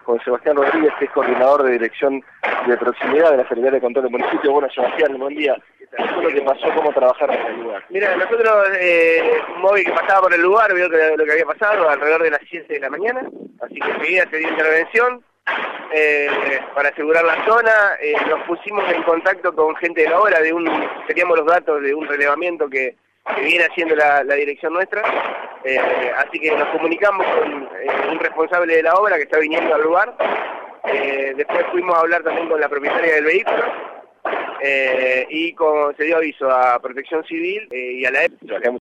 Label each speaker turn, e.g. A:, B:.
A: con Sebastián Rodríguez, que es coordinador de Dirección de Proximidad de la Secretaría de Control del Municipio. Bueno, Sebastián, buen día. ¿Qué es lo que pasó? ¿Cómo trabajar en el lugar?
B: Mira, nosotros, un móvil que pasaba por el lugar, vio lo que había pasado alrededor de las 7 de la mañana, así que enseguida se dio intervención para asegurar la zona. Nos pusimos en contacto con gente de la obra, teníamos los datos de un relevamiento que viene haciendo la dirección nuestra, así que nos comunicamos con un responsable de la obra que está viniendo al lugar. Después fuimos a hablar también con la propietaria del vehículo, y se dio aviso a Protección Civil y a la EPE.